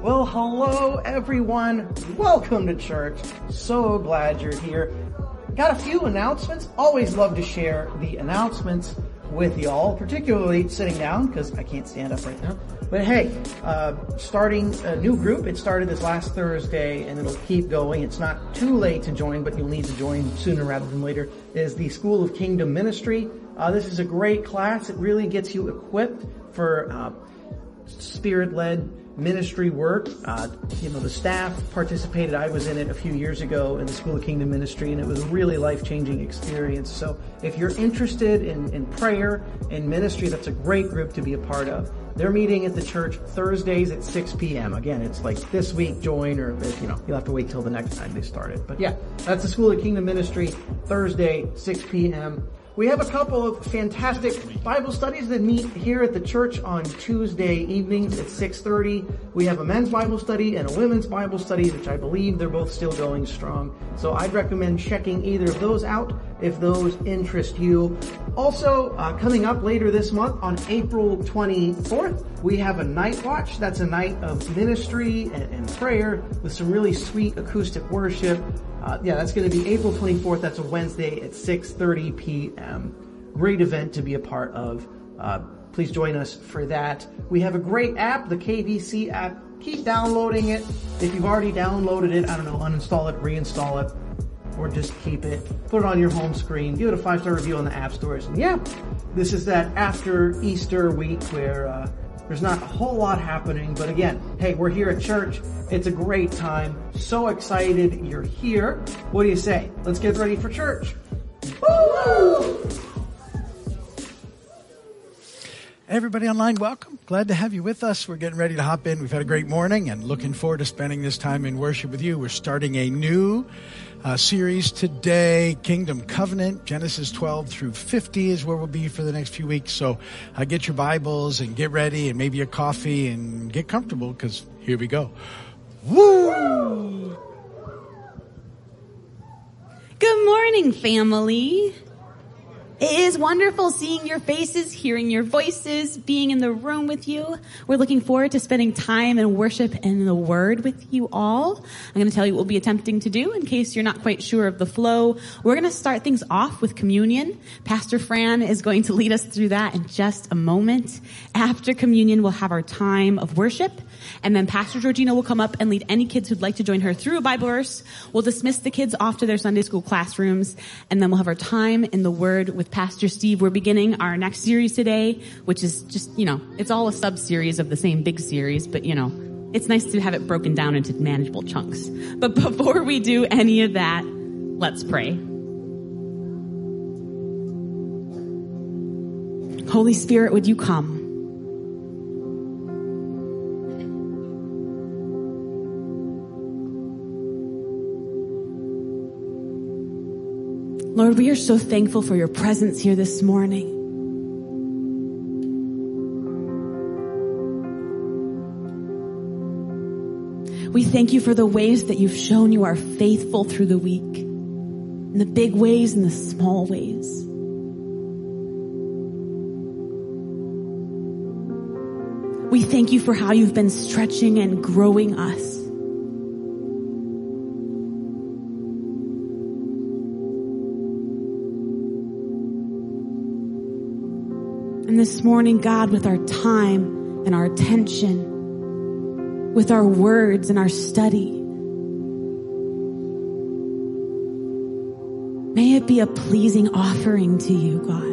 Well, hello everyone. Welcome to church. So glad you're here. Got a few announcements. Always love to share the announcements with y'all, particularly sitting down because I can't stand up right now. But hey, starting a new group. It started this last Thursday and it'll keep going. It's not too late to join, but you'll need to join sooner rather than later. It is the School of Kingdom Ministry. This is a great class. It really gets you equipped for Spirit-led ministry work. The staff participated. I was in it a few years ago in the School of Kingdom Ministry, and it was a really life-changing experience. So if you're interested in prayer and ministry, that's a great group to be a part of. They're meeting at the church Thursdays at 6 p.m. Again, it's like this week join, or you'll have to wait till the next time they start it. But yeah, that's the School of Kingdom Ministry, Thursday, 6 p.m. We have a couple of fantastic Bible studies that meet here at the church on Tuesday evenings at 6:30. We have a men's Bible study and a women's Bible study, which I believe they're both still going strong. So I'd recommend checking either of those out if those interest you. Also, coming up later this month on April 24th, we have a night watch. That's a night of ministry and prayer with some really sweet acoustic worship. That's going to be April 24th. That's a Wednesday at 6:30 p.m. Great event to be a part of. Please join us for that. We have a great app, the KVC app. Keep downloading it. If you've already downloaded it, uninstall it, reinstall it, or just keep it. Put it on your home screen. Give it a 5-star review on the app stores. And this is that after Easter week where there's not a whole lot happening, but again, hey, we're here at church. It's a great time. So excited you're here. What do you say? Let's get ready for church. Woo! Everybody online, welcome. Glad to have you with us. We're getting ready to hop in. We've had a great morning and looking forward to spending this time in worship with you. We're starting a new series today, Kingdom Covenant. Genesis 12 through 50 is where we'll be for the next few weeks. So get your Bibles and get ready and maybe a coffee and get comfortable because here we go. Woo! Good morning, family. It is wonderful seeing your faces, hearing your voices, being in the room with you. We're looking forward to spending time in worship and in the Word with you all. I'm going to tell you what we'll be attempting to do in case you're not quite sure of the flow. We're going to start things off with communion. Pastor Fran is going to lead us through that in just a moment. After communion, we'll have our time of worship. And then Pastor Georgina will come up and lead any kids who'd like to join her through a Bible verse. We'll dismiss the kids off to their Sunday school classrooms. And then we'll have our time in the Word with Pastor Steve. We're beginning our next series today, which is just, it's all a sub-series of the same big series, but it's nice to have it broken down into manageable chunks. But before we do any of that, let's pray. Holy Spirit, would you come? Lord, we are so thankful for your presence here this morning. We thank you for the ways that you've shown you are faithful through the week, in the big ways and the small ways. We thank you for how you've been stretching and growing us. And this morning, God, with our time and our attention, with our words and our study, may it be a pleasing offering to you, God.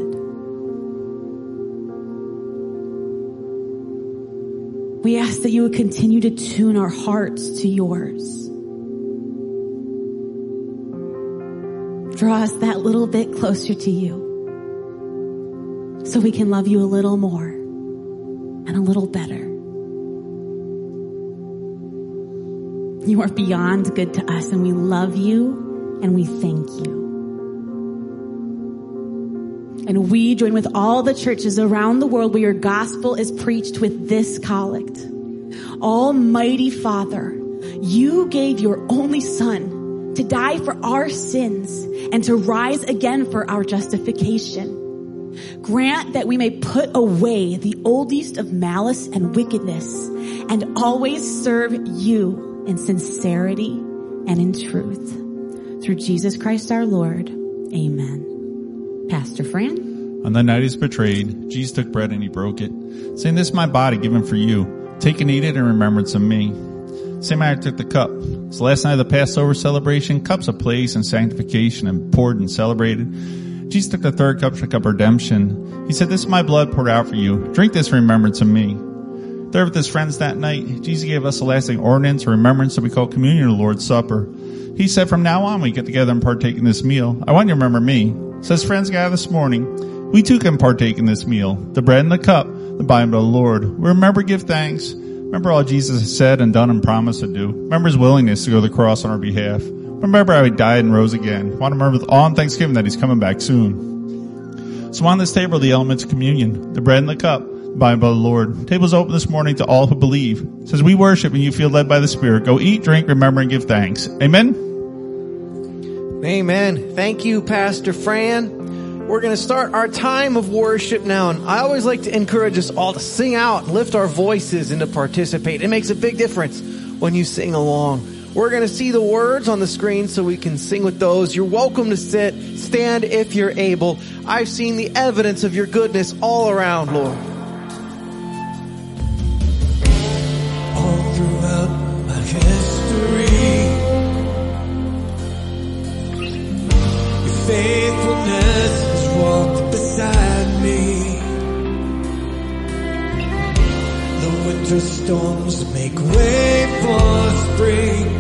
We ask that you would continue to tune our hearts to yours. Draw us that little bit closer to you, so we can love you a little more and a little better. You are beyond good to us, and we love you and we thank you. And we join with all the churches around the world where your gospel is preached with this collect. Almighty Father, you gave your only Son to die for our sins and to rise again for our justification. Grant that we may put away the oldest of malice and wickedness and always serve you in sincerity and in truth. Through Jesus Christ our Lord. Amen. Pastor Fran. On the night he was betrayed, Jesus took bread and he broke it, saying, "This is my body given for you. Take and eat it in remembrance of me." Same manner took the cup. It's the last night of the Passover celebration. Cups of place and sanctification and poured and celebrated. Jesus took the third cup, the cup of redemption. He said, "This is my blood poured out for you. Drink this in remembrance of me." There with his friends that night, Jesus gave us a lasting ordinance or remembrance that we call communion or Lord's Supper. He said, "From now on, we get together and partake in this meal. I want you to remember me." So as friends gathered this morning, we too can partake in this meal. The bread and the cup, the body of the Lord. We remember, give thanks. Remember all Jesus has said and done and promised to do. Remember his willingness to go to the cross on our behalf. Remember how he died and rose again. Want to remember with awe and thanksgiving that he's coming back soon. So on this table are the elements of communion, the bread and the cup, the body of the Lord. The table is open this morning to all who believe. It says, we worship and you feel led by the Spirit. Go eat, drink, remember, and give thanks. Amen? Amen. Thank you, Pastor Fran. We're going to start our time of worship now, and I always like to encourage us all to sing out, lift our voices, and to participate. It makes a big difference when you sing along. We're going to see the words on the screen so we can sing with those. You're welcome to sit, stand if you're able. I've seen the evidence of your goodness all around, Lord. All throughout my history, your faithfulness has walked beside me. The winter storms make way for spring.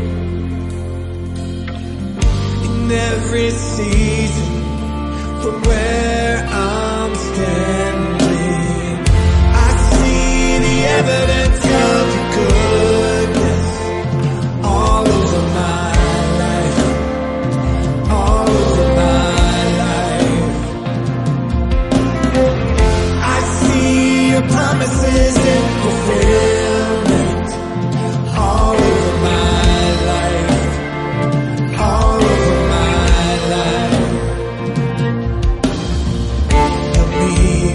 In every season, from where I'm standing, I see the evidence of your goodness all over my life, all over my life. I see your promises in fulfillment all over my life, all over my life. Help me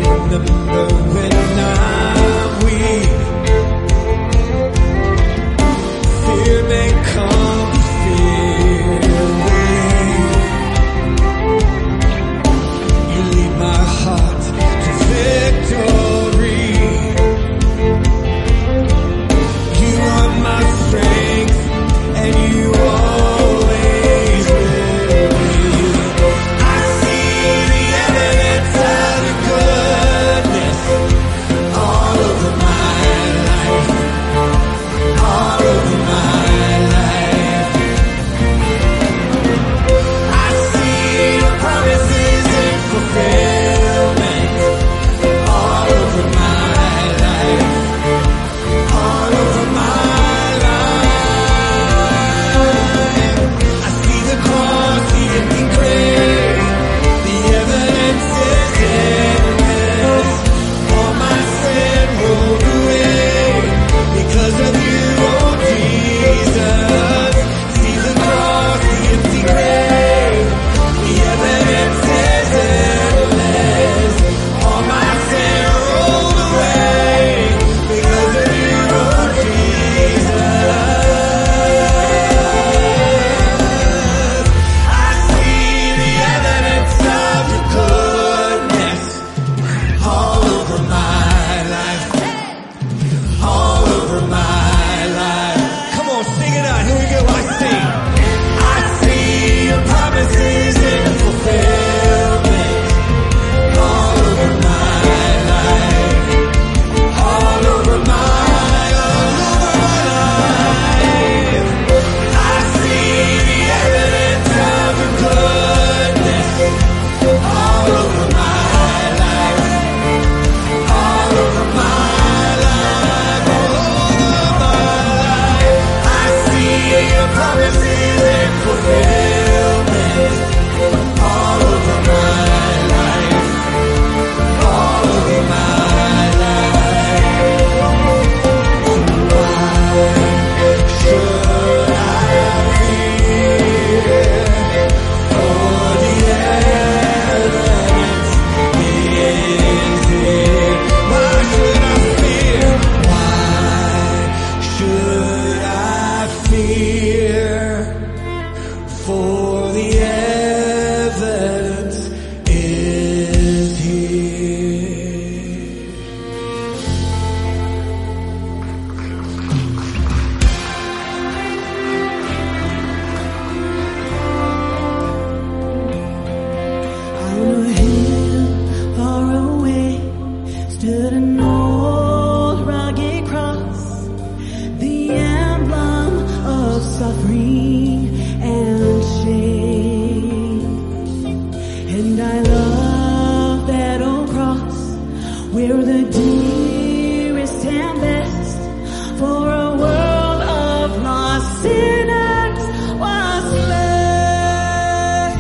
suffering and shame. And I love that old cross where the dearest and best for a world of lost sinners was slain.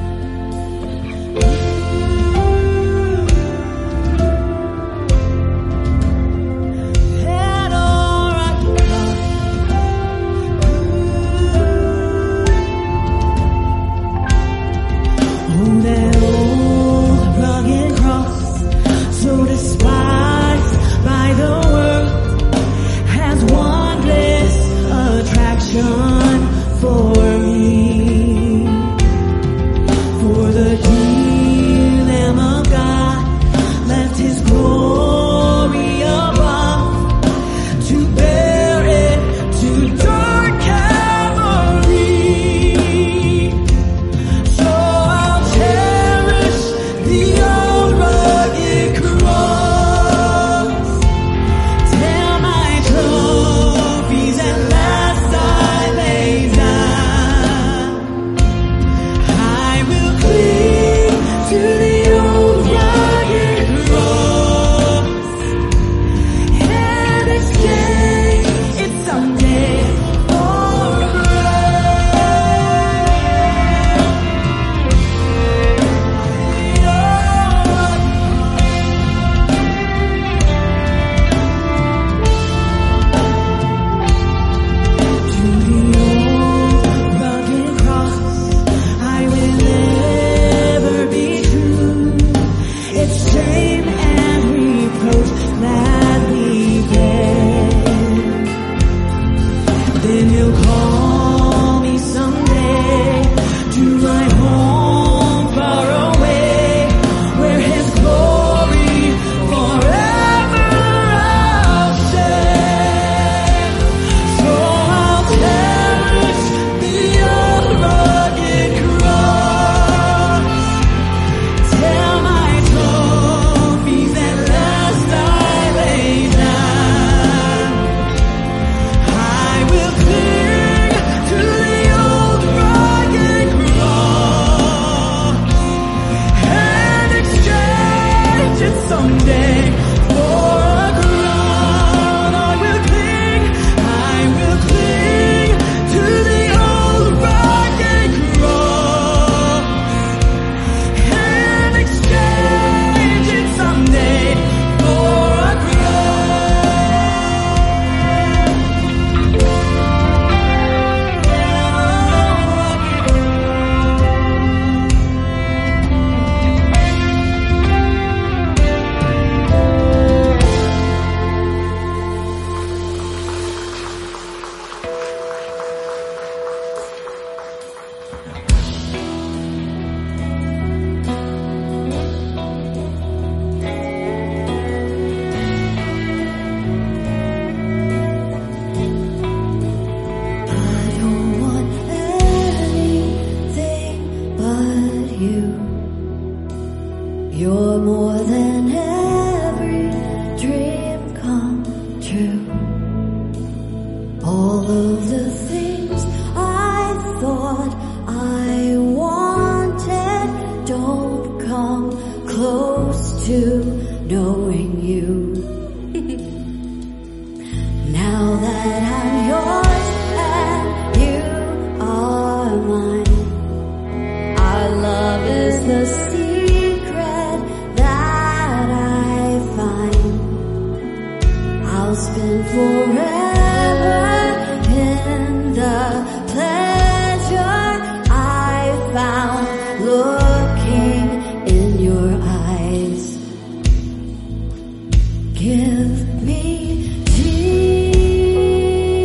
That old rugged cross, oh, that old rugged cross, so despised by the world, has wondrous attraction for me. For the dear Lamb of God left His glory above to bear it to dark Calvary. So I'll cherish the old rugged cross till my trophies at last I lay down. I will cling to the old rugged cross and exchange it someday for a To the old rugged cross I will ever be true. It's shame and reproach that we bear. Then He'll call me someday to my home far away, where His glory forever I'll share. So I'll cherish the old rugged cross till my trophies at last I lay down. I will cling to the old rugged cross and exchange it someday for a crown. I will cling to the old rugged cross and exchange it someday for a I don't want anything but you. You're more than every dream come true. All of the things I thought I wanted don't come close to knowing you. Now that I'm yours and you are mine, our love is the secret that I find. I'll spend forever in the pleasure I found looking in your eyes. Give me Jesus.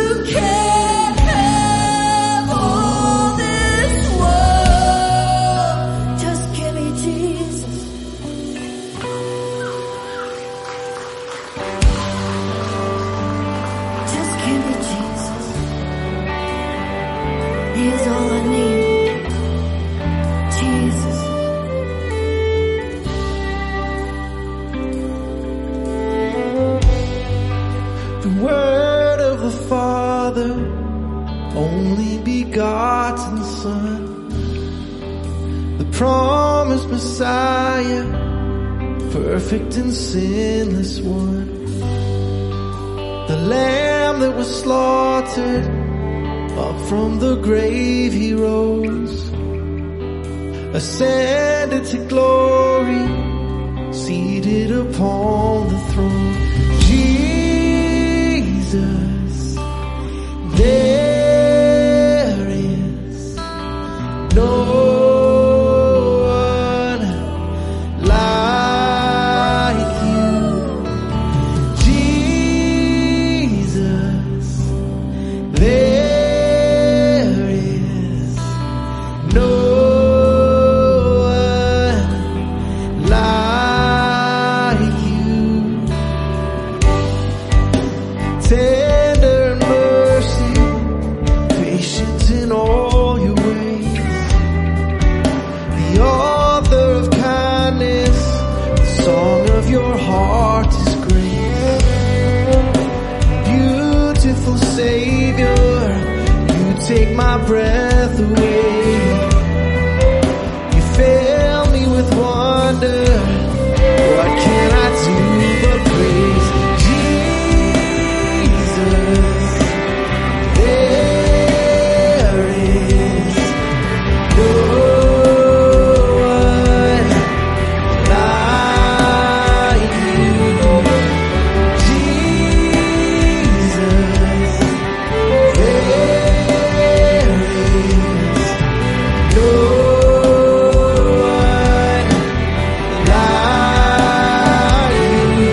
can't have all this world. Just give me Jesus. Just give me Jesus. He is all I need. Jesus. The word of the Father, only begotten Son, the promised Messiah, perfect and sinless one, the Lamb that was slaughtered, up from the grave he rose, ascended to glory, seated upon the throne. Jesus, there is no one like you. Jesus, there is no one like you. Tender and mercy, patient in all your ways, the author of kindness, the song of your heart is grace. Beautiful Savior, you take my breath away. You fill me with wonder, what can I do but praise? Jesus, there is no one like you. Jesus, there is no one like you.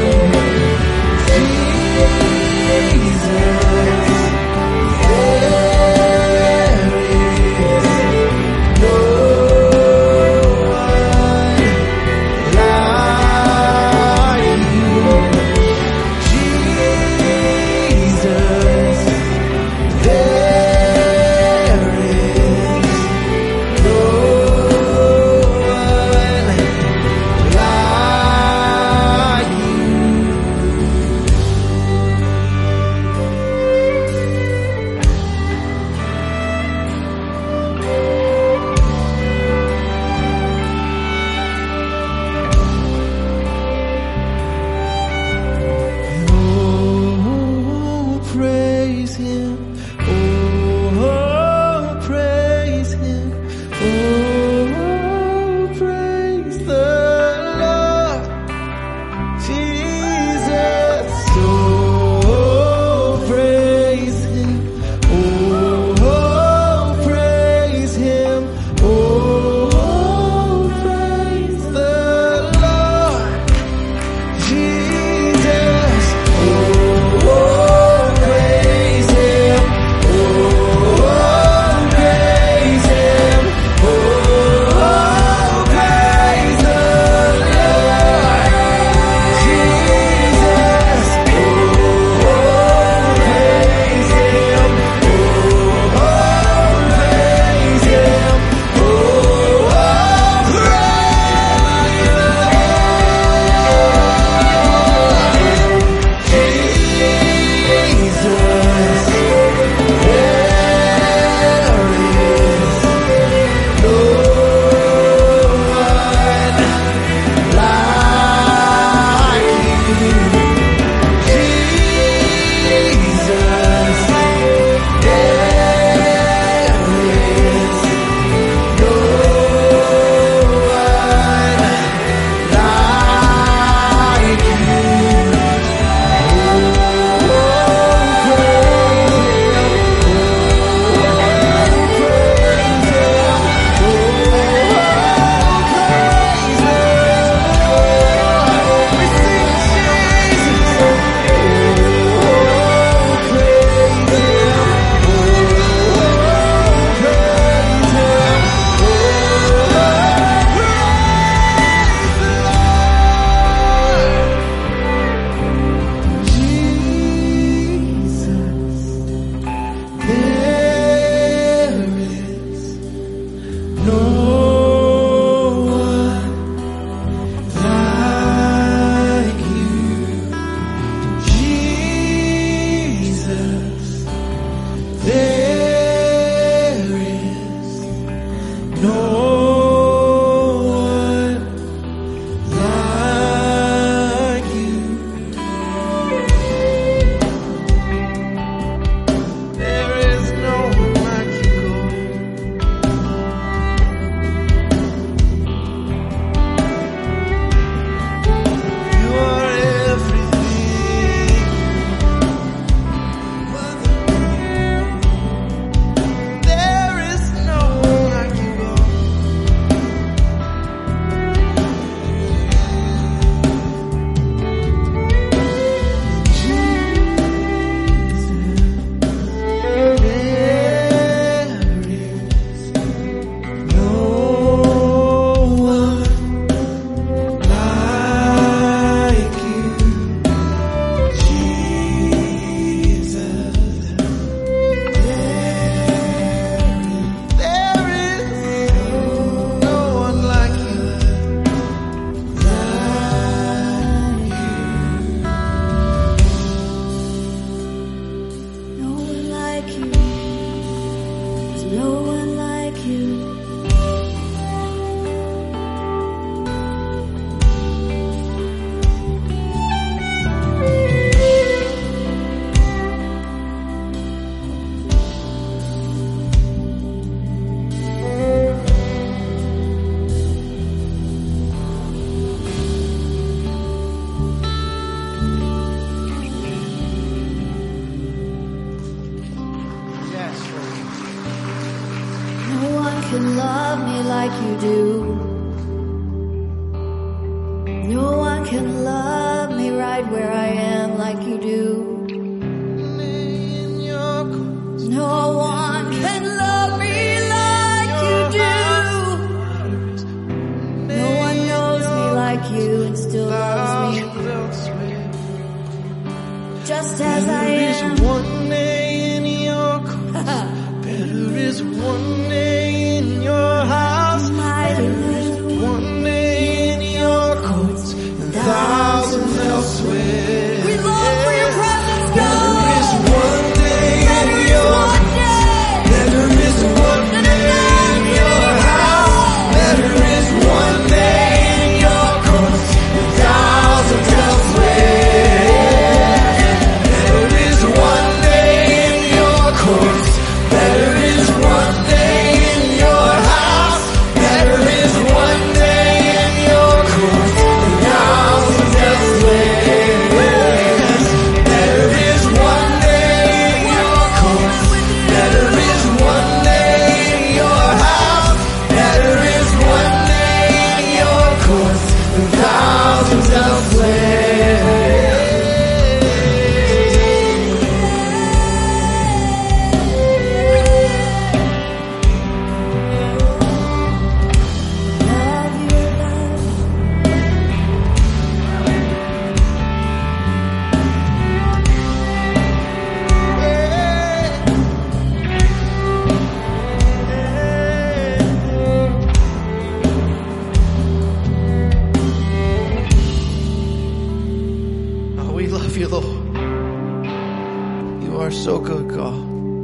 No one like you. Love me like you do. No one can love me right where I am like you do. No one can love me like you do. No one knows me like you and still loves me just as I am. One day in your courts. Better is one day in your house. Better is one day in your courts than thousands elsewhere. We long for your presence, God. Better is one day in your courts. Better is one day in your house. Better is one day in your courts than thousands elsewhere. Better is one day in your courts. Better is one day in your house. Better is one day in your courts than thousands elsewhere. Better is one day in your courts. Better is one day in your house. Better is one day in your courts than thousands elsewhere. Oh, we love you, Lord. You are so good, God.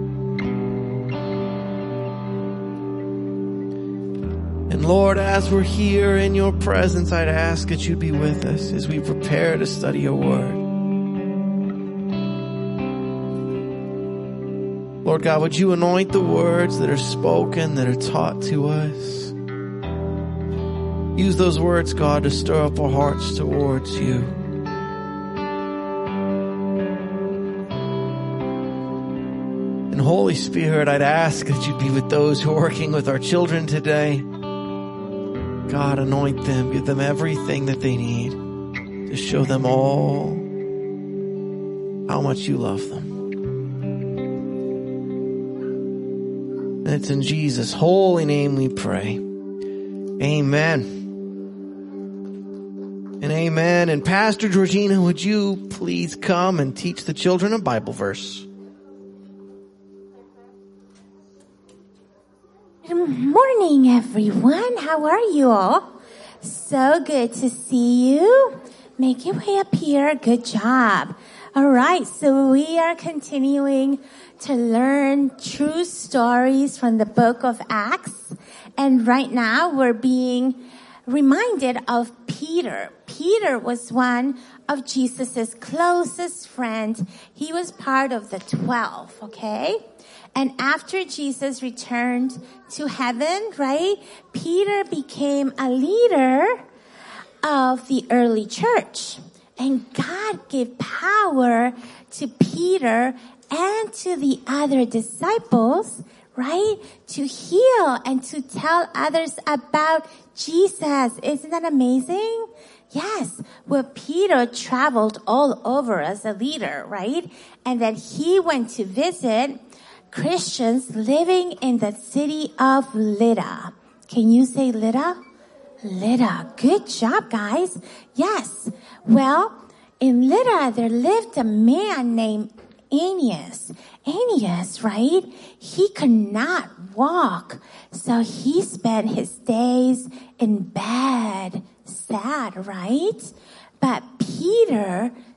And Lord, as we're here in your presence, I'd ask that you'd be with us as we prepare to study your word. Lord God, would you anoint the words that are spoken, that are taught to us? Use those words, God, to stir up our hearts towards you. And Holy Spirit, I'd ask that you'd be with those who are working with our children today. God, anoint them, give them everything that they need to show them all how much you love them. And it's in Jesus' holy name we pray. Amen. And amen. And Pastor Georgina, would you please come and teach the children a Bible verse? Good morning, everyone. How are you all? So good to see you. Make your way up here. Good job. All right, so we are continuing to learn true stories from the book of Acts. And right now we're being reminded of Peter. Peter was one of Jesus's closest friends. He was part of the 12, okay? And after Jesus returned to heaven, right, Peter became a leader of the early church. And God gave power to Peter and to the other disciples, right, to heal and to tell others about Jesus. Isn't that amazing? Yes. Well, Peter traveled all over as a leader, right? And then he went to visit Christians living in the city of Lydda. Can you say Lydda? Lydda. Good job, guys. Yes. Well, in Lydda, there lived a man named Aeneas. Aeneas, right? He could not walk. So he spent his days in bed, sad, right? But Peter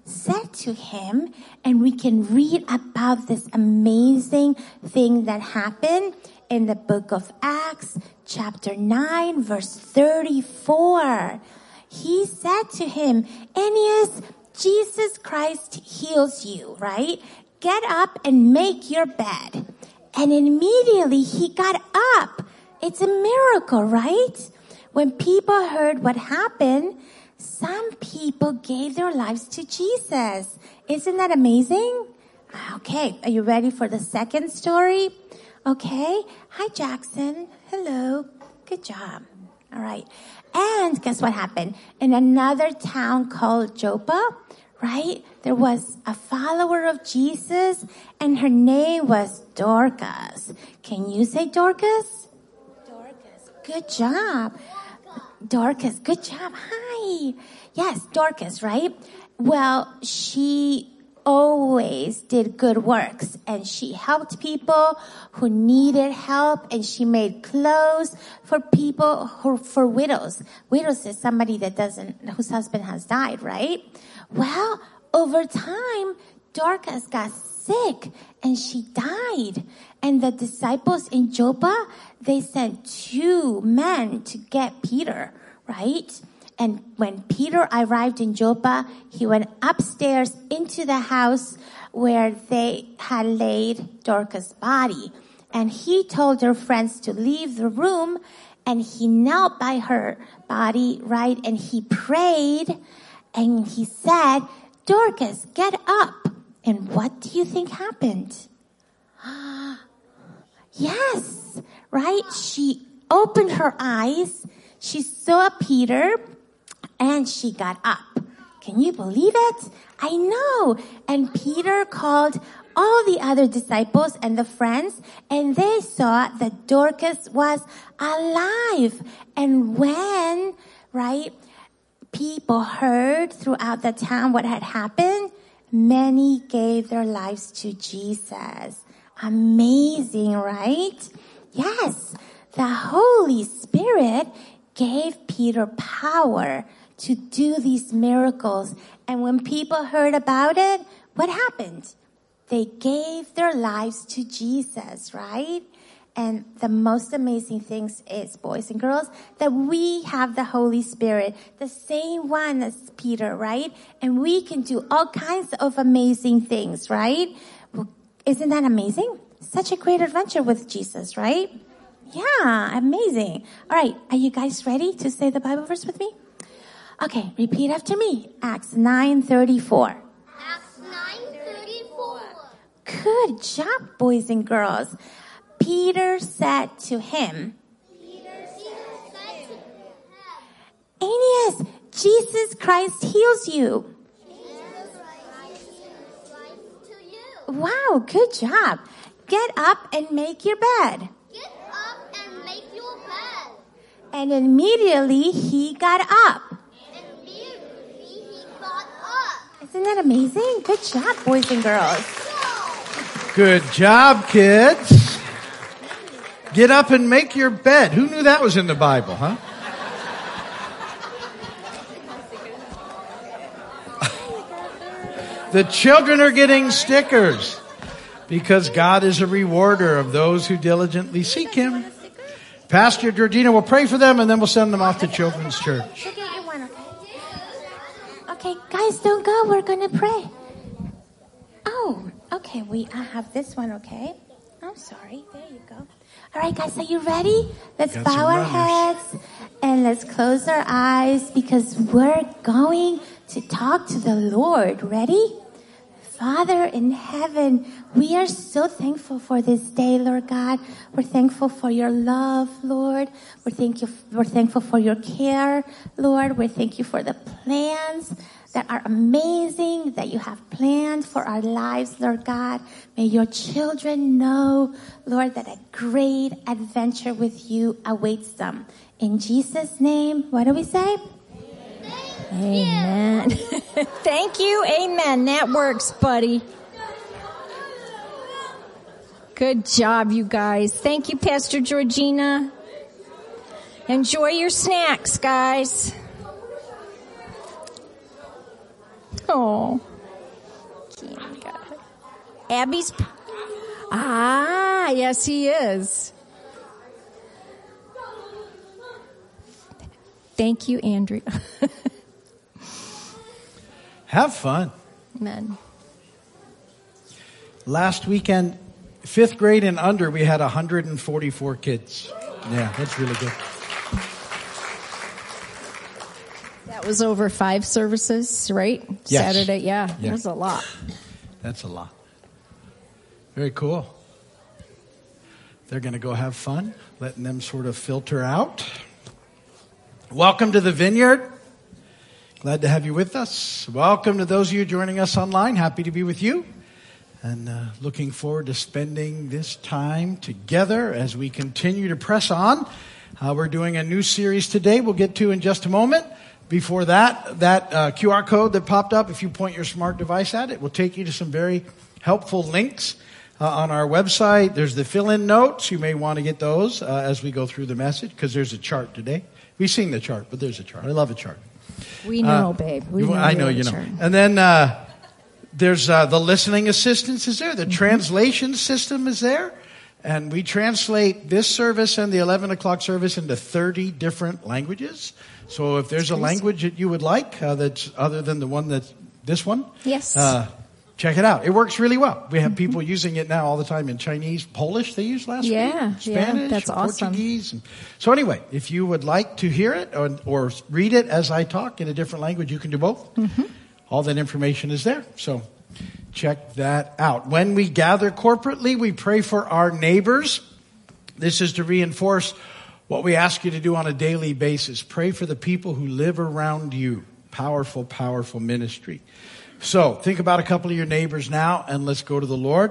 said to him, and we can read about this amazing thing that happened in the book of Acts, chapter 9, verse 34. He said to him, Aeneas, Jesus Christ heals you, right? Get up and make your bed. And immediately he got up. It's a miracle, right? When people heard what happened, some people gave their lives to Jesus. Isn't that amazing? Okay, are you ready for the second story? Okay. Hi, Jackson. Hello. Good job. All right. And guess what happened? In another town called Joppa, right? There was a follower of Jesus, and her name was Dorcas. Can you say Dorcas? Dorcas. Good job. Dorcas. Good job. Hi. Yes, Dorcas, right? Well, she always did good works, and she helped people who needed help, and she made clothes for people for widows. Widows is somebody whose husband has died, right? Well, over time, Dorcas got sick and she died. And the disciples in Joppa, they sent 2 men to get Peter, right? And when Peter arrived in Joppa, he went upstairs into the house where they had laid Dorcas' body. And he told her friends to leave the room, and he knelt by her body, right? And he prayed, and he said, Dorcas, get up. And what do you think happened? Yes, right? She opened her eyes, she saw Peter, and she got up. Can you believe it? I know. And Peter called all the other disciples and the friends, and they saw that Dorcas was alive. And when, right, people heard throughout the town what had happened, many gave their lives to Jesus. Amazing, right? Yes, the Holy Spirit gave Peter power to do these miracles. And when people heard about it, what happened? They gave their lives to Jesus, right? And the most amazing things is, boys and girls, that we have the Holy Spirit, the same one as Peter, right? And we can do all kinds of amazing things, right? Well, isn't that amazing? Such a great adventure with Jesus, right? Yeah, amazing. All right, are you guys ready to say the Bible verse with me? Okay, repeat after me. Acts 9:34. Acts 9:34. Good job, boys and girls. Peter said to him, Aeneas, Jesus Christ heals you. Wow, good job. Get up and make your bed. Get up and make your bed. And immediately he got up. Isn't that amazing? Good job, boys and girls. Good job, kids. Get up and make your bed. Who knew that was in the Bible, huh? The children are getting stickers because God is a rewarder of those who diligently seek Him. Pastor Georgina will pray for them, and then we'll send them off to Children's Church. Okay, guys, don't go. We're going to pray. Oh, okay. I have this one, okay? I'm sorry. There you go. All right, guys, are you ready? Let's bow our heads and let's close our eyes because we're going to talk to the Lord. Ready? Father in heaven, we are so thankful for this day, Lord God. We're thankful for your love, Lord. We're thankful for your care, Lord. We're thankful for the plans that are amazing that you have planned for our lives, Lord God. May your children know, Lord, that a great adventure with you awaits them. In Jesus' name, what do we say? Amen. Thank you. Amen. That works, buddy. Good job, you guys. Thank you, Pastor Georgina. Enjoy your snacks, guys. Oh. Abby's... yes, he is. Thank you, Andrea. Have fun. Amen. Last weekend, 5th grade and under, we had 144 kids. Yeah, that's really good. That was over 5 services, right? Yes. Saturday, yeah. That was a lot. That's a lot. Very cool. They're going to go have fun, letting them sort of filter out. Welcome to the Vineyard. Glad to have you with us. Welcome to those of you joining us online. Happy to be with you. And looking forward to spending this time together as we continue to press on. We're doing a new series today we'll get to in just a moment. Before that QR code that popped up, if you point your smart device at it, will take you to some very helpful links on our website. There's the fill-in notes. You may want to get those as we go through the message because there's a chart today. We've seen the chart, but there's a chart. I love a chart. We know, babe. I know you know. Chart. And then there's the listening assistance is there. The translation system is there. And we translate this service and the 11 o'clock service into 30 different languages. So if there's a language that you would like that's other than the one that's this one, yes, check it out. It works really well. We have people using it now all the time in Chinese, Polish they used last week, Spanish, that's awesome. Portuguese. So anyway, if you would like to hear it or read it as I talk in a different language, you can do both. All that information is there. So check that out. When we gather corporately, we pray for our neighbors. This is to reinforce what we ask you to do on a daily basis. Pray for the people who live around you. Powerful, powerful ministry. So think about a couple of your neighbors now, and let's go to the Lord.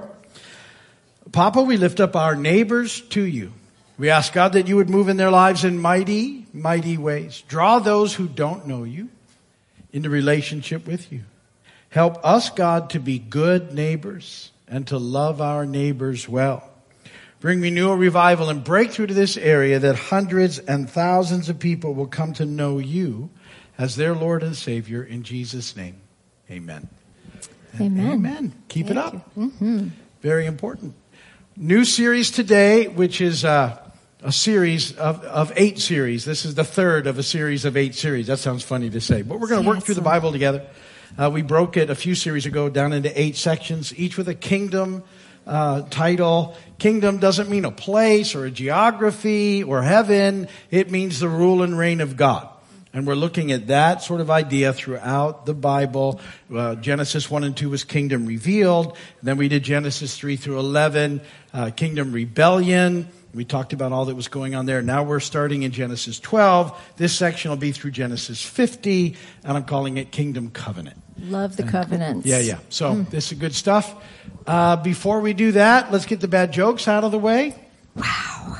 Papa, we lift up our neighbors to you. We ask, God, that you would move in their lives in mighty, mighty ways. Draw those who don't know you into relationship with you. Help us, God, to be good neighbors and to love our neighbors well. Bring renewal, revival, and breakthrough to this area that hundreds and thousands of people will come to know you as their Lord and Savior. In Jesus' name, amen. Amen. Amen. Keep it up. Very important. New series today, which is a series of 8 series. This is the third of a series of 8 series. That sounds funny to say, but we're going to work through the Bible together. We broke it a few series ago down into 8 sections, each with a kingdom title. Kingdom doesn't mean a place or a geography or heaven. It means the rule and reign of God. And we're looking at that sort of idea throughout the Bible. Genesis 1 and 2 was kingdom revealed. Then we did Genesis 3 through 11, kingdom rebellion. We talked about all that was going on there. Now we're starting in Genesis 12. This section will be through Genesis 50, and I'm calling it Kingdom Covenant. Love the covenants. Yeah. So this is good stuff. Before we do that, let's get the bad jokes out of the way. Wow.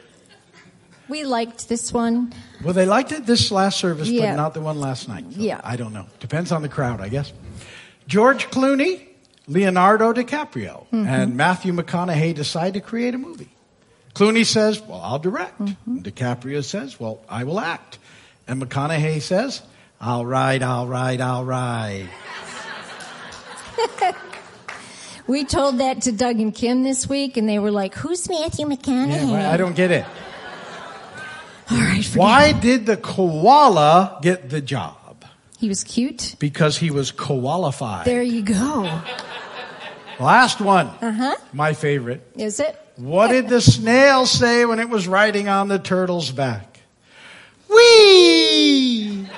We liked this one. Well, they liked it this last service, but not the one last night. So yeah. I don't know. Depends on the crowd, I guess. George Clooney, Leonardo DiCaprio, and Matthew McConaughey decide to create a movie. Clooney says, well, I'll direct. DiCaprio says, well, I will act. And McConaughey says, I'll ride. We told that to Doug and Kim this week, and they were like, who's Matthew McConaughey? Yeah, I don't get it. All right, why did the koala get the job? He was cute. Because he was qualified. There you go. Last one. My favorite. Is it? What did the snail say when it was riding on the turtle's back? Whee!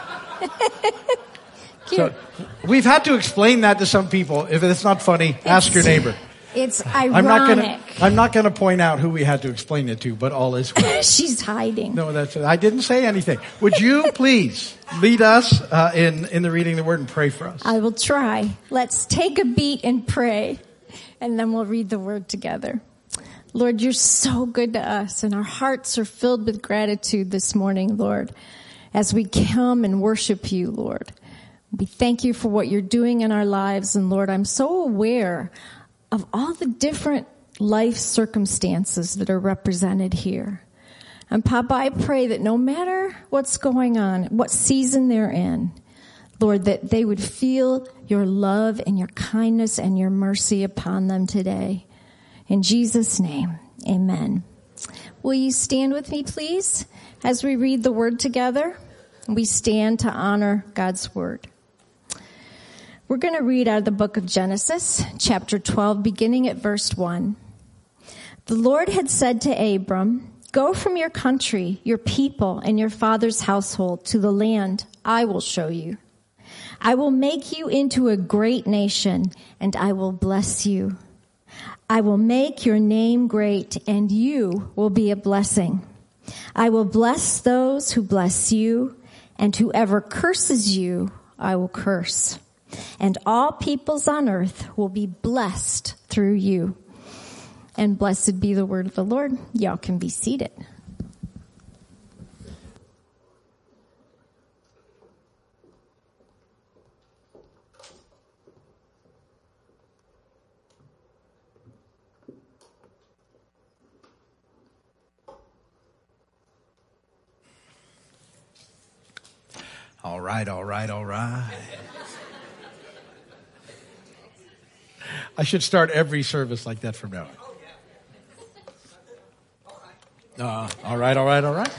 So we've had to explain that to some people. If it's not funny, ask your neighbor. It's ironic. I'm not going to point out who we had to explain it to, but all is well. She's hiding. No, I didn't say anything. Would you please lead us in the reading of the word and pray for us? I will try. Let's take a beat and pray, and then we'll read the word together. Lord, you're so good to us, and our hearts are filled with gratitude this morning, Lord, as we come and worship you, Lord. We thank you for what you're doing in our lives, and Lord, I'm so aware of all the different life circumstances that are represented here. And Papa, I pray that no matter what's going on, what season they're in, Lord, that they would feel your love and your kindness and your mercy upon them today. In Jesus' name, amen. Will you stand with me, please, as we read the word together? We stand to honor God's word. We're going to read out of the book of Genesis, chapter 12, beginning at verse 1. The Lord had said to Abram, "Go from your country, your people, and your father's household to the land I will show you. I will make you into a great nation, and I will bless you. I will make your name great, and you will be a blessing. I will bless those who bless you, and whoever curses you, I will curse. And all peoples on earth will be blessed through you." And blessed be the word of the Lord. Y'all can be seated. All right. I should start every service like that from now on. All right.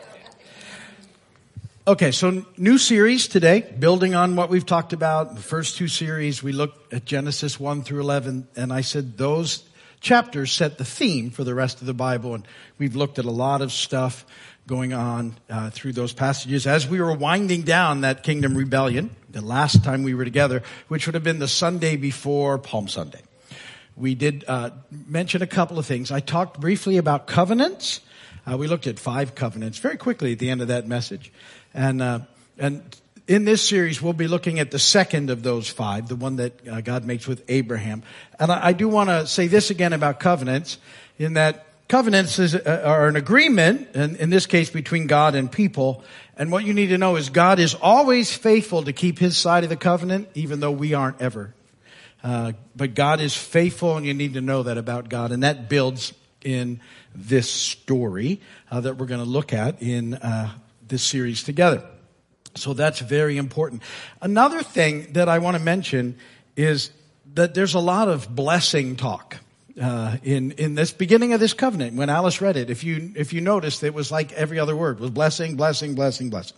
Okay, so new series today, building on what we've talked about. The first two series, we looked at Genesis 1 through 11, and I said those chapters set the theme for the rest of the Bible, and we've looked at a lot of stuff going on through those passages as we were winding down that kingdom rebellion, the last time we were together, which would have been the Sunday before Palm Sunday. We did mention a couple of things. I talked briefly about covenants. We looked at 5 covenants very quickly at the end of that message. And in this series, we'll be looking at the second of those 5, the one that God makes with Abraham. And I do want to say this again about covenants, in that covenants are an agreement, in this case between God and people. And what you need to know is God is always faithful to keep his side of the covenant, even though we aren't ever. But God is faithful, and you need to know that about God. And that builds in this story that we're going to look at in this series together. So that's very important. Another thing that I want to mention is that there's a lot of blessing talk in this beginning of this covenant. When Alice read it, if you noticed, it was like every other word was blessing, blessing, blessing, blessing.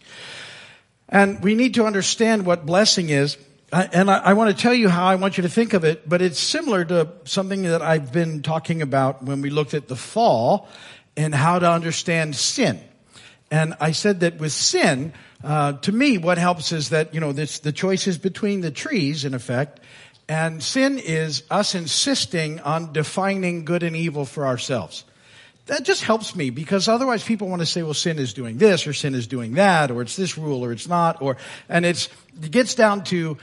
And we need to understand what blessing is. And I want to tell you how I want you to think of it, but it's similar to something that I've been talking about when we looked at the fall and how to understand sin. And I said that with sin, to me, what helps is that, the choice is between the trees, in effect, and sin is us insisting on defining good and evil for ourselves. That just helps me, because otherwise people want to say, well, sin is doing this, or sin is doing that, or it's this rule, or it's not, and it gets down to,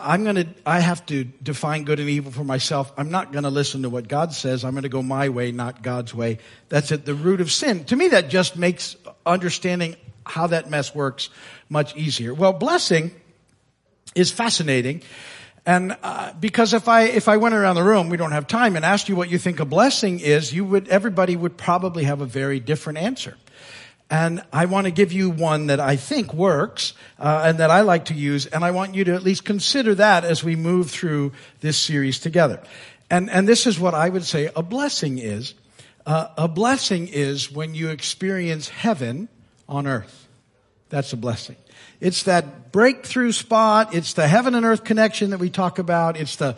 I have to define good and evil for myself. I'm not going to listen to what God says. I'm going to go my way, not God's way. That's at the root of sin. To me, that just makes understanding how that mess works much easier. Well, blessing is fascinating. And because if I went around the room, we don't have time, and asked you what you think a blessing is, everybody would probably have a very different answer. And I want to give you one that I think works, and that I like to use, and I want you to at least consider that as we move through this series together. And this is what I would say a blessing is. A blessing is when you experience heaven on earth. That's a blessing. It's that breakthrough spot. It's the heaven and earth connection that we talk about. It's the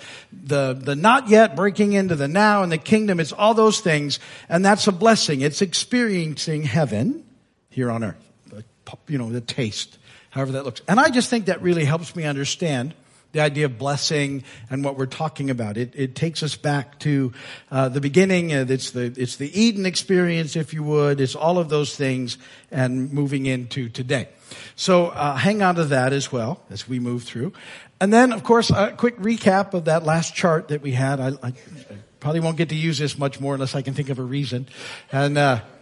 not yet breaking into the now and the kingdom. It's all those things. And that's a blessing. It's experiencing heaven here on earth. The taste, however that looks. And I just think that really helps me understand the idea of blessing and what we're talking about. It takes us back to the beginning. It's the Eden experience, if you would. It's all of those things, and moving into today. So hang on to that as well as we move through. And then, of course, a quick recap of that last chart that we had. I probably won't get to use this much more unless I can think of a reason. And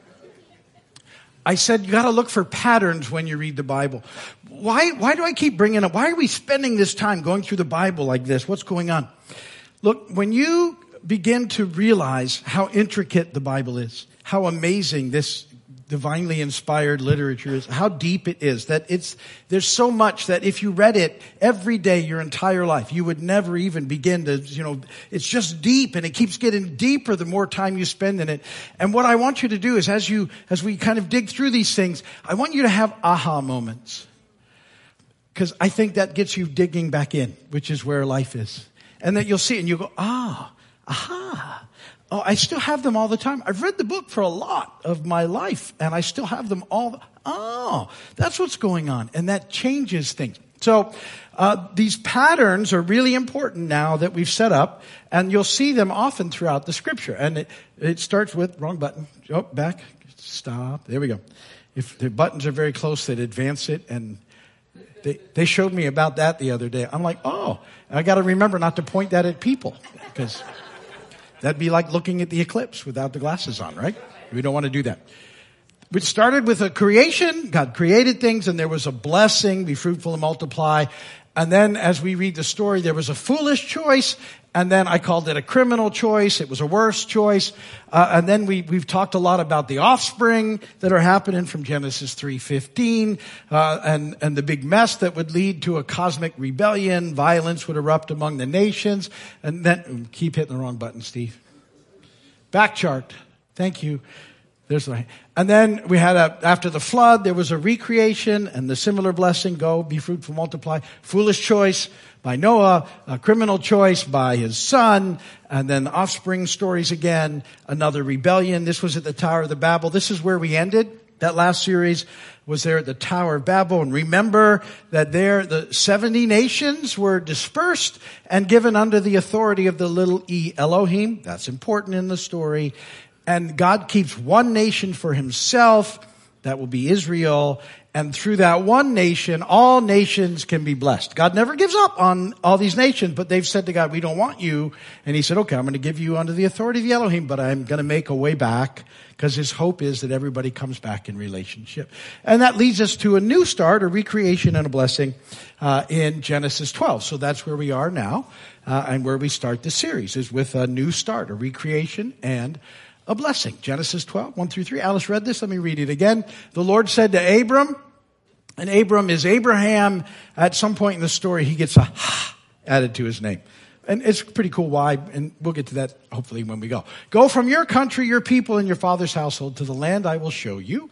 I said you got to look for patterns when you read the Bible. Why do I keep bringing up? Why are we spending this time going through the Bible like this? What's going on? Look, when you begin to realize how intricate the Bible is, how amazing this divinely inspired literature is, how deep it is, that there's so much that if you read it every day your entire life, you would never even begin to, it's just deep, and it keeps getting deeper the more time you spend in it. And what I want you to do is, as we kind of dig through these things, I want you to have aha moments. Because I think that gets you digging back in, which is where life is. And that you'll see it and you go, aha. Oh, I still have them all the time. I've read the book for a lot of my life, and I still have them all. That's what's going on. And that changes things. So these patterns are really important now that we've set up, and you'll see them often throughout the scripture. And it starts with, wrong button. Oh, back. Stop. There we go. If the buttons are very close, they'd advance it. And they showed me about that the other day. I'm like, I got to remember not to point that at people, because that'd be like looking at the eclipse without the glasses on, right? We don't want to do that. It started with a creation. God created things, and there was a blessing, be fruitful and multiply. And then as we read the story, there was a foolish choice, and then I called it a criminal choice. It was a worse choice. And then we've talked a lot about the offspring that are happening from Genesis 3:15, and the big mess that would lead to a cosmic rebellion. Violence would erupt among the nations. And then, keep hitting the wrong button, Steve. Back chart. Thank you. There's the, and then we had after the flood, there was a recreation and the similar blessing, go, be fruitful, multiply. Foolish choice by Noah, a criminal choice by his son, and then the offspring stories again, another rebellion. This was at the Tower of the Babel. This is where we ended. That last series was there at the Tower of Babel. And remember that there, the 70 nations were dispersed and given under the authority of the little e, Elohim. That's important in the story. And God keeps one nation for himself. That will be Israel. And through that one nation, all nations can be blessed. God never gives up on all these nations, but they've said to God, we don't want you. And he said, okay, I'm going to give you under the authority of the Elohim, but I'm going to make a way back, because his hope is that everybody comes back in relationship. And that leads us to a new start, a recreation and a blessing, in Genesis 12. So that's where we are now, and where we start the series is with a new start, a recreation and a blessing. Genesis 12, 1-3. Alice read this. Let me read it again. The Lord said to Abram, and Abram is Abraham. At some point in the story, he gets a ha added to his name. And it's pretty cool why, and we'll get to that hopefully when we go. Go from your country, your people, and your father's household to the land I will show you.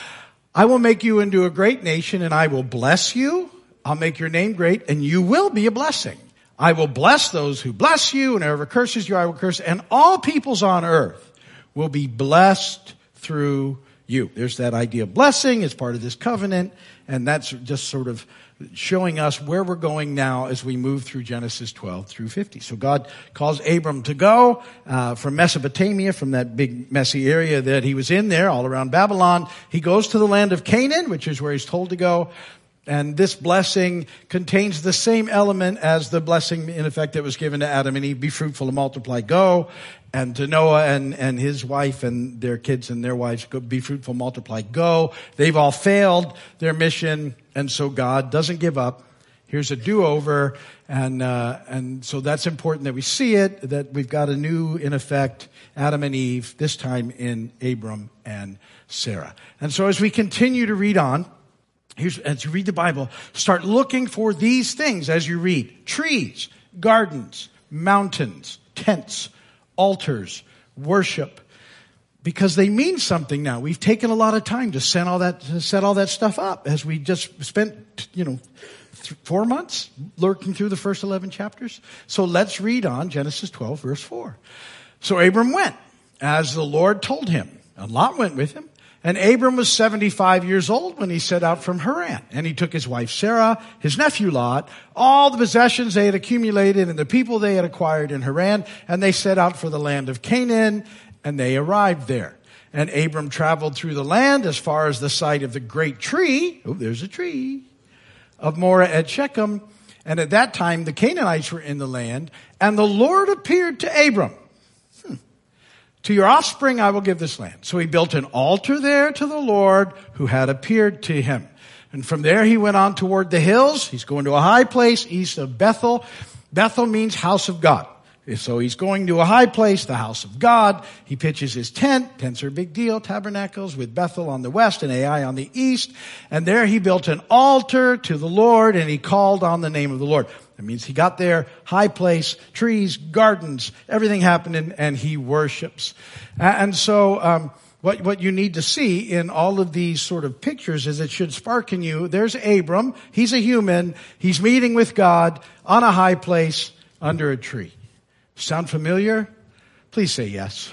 I will make you into a great nation, and I will bless you. I'll make your name great, and you will be a blessing. I will bless those who bless you, and whoever curses you, I will curse. And all peoples on earth will be blessed through you. There's that idea of blessing as part of this covenant, and that's just sort of showing us where we're going now as we move through Genesis 12 through 50. So God calls Abram to go from Mesopotamia, from that big messy area that he was in there all around Babylon. He goes to the land of Canaan, which is where he's told to go. And this blessing contains the same element as the blessing, in effect, that was given to Adam and Eve. Be fruitful and multiply, go. And to Noah and his wife and their kids and their wives, go, be fruitful, multiply, go. They've all failed their mission, and so God doesn't give up. Here's a do-over, and so that's important that we see it, that we've got a new, in effect, Adam and Eve, this time in Abram and Sarah. And so as we continue to read on, as you read the Bible, start looking for these things as you read. Trees, gardens, mountains, tents, altars, worship, because they mean something now. We've taken a lot of time to set all that stuff up as we just spent, 4 months lurking through the first 11 chapters. So let's read on Genesis 12, verse 4. So Abram went as the Lord told him, and Lot went with him. And Abram was 75 years old when he set out from Haran. And he took his wife Sarah, his nephew Lot, all the possessions they had accumulated and the people they had acquired in Haran, and they set out for the land of Canaan, and they arrived there. And Abram traveled through the land as far as the site of the great tree. Oh, there's a tree. Of Moreh at Shechem. And at that time, the Canaanites were in the land, and the Lord appeared to Abram. To your offspring I will give this land. So he built an altar there to the Lord who had appeared to him. And from there he went on toward the hills. He's going to a high place east of Bethel. Bethel means house of God. So he's going to a high place, the house of God. He pitches his tent. Tents are a big deal. Tabernacles with Bethel on the west and Ai on the east. And there he built an altar to the Lord, and he called on the name of the Lord. That means he got there, high place, trees, gardens, everything happened, and he worships. And so what you need to see in all of these sort of pictures is it should spark in you. There's Abram. He's a human. He's meeting with God on a high place under a tree. Sound familiar? Please say yes.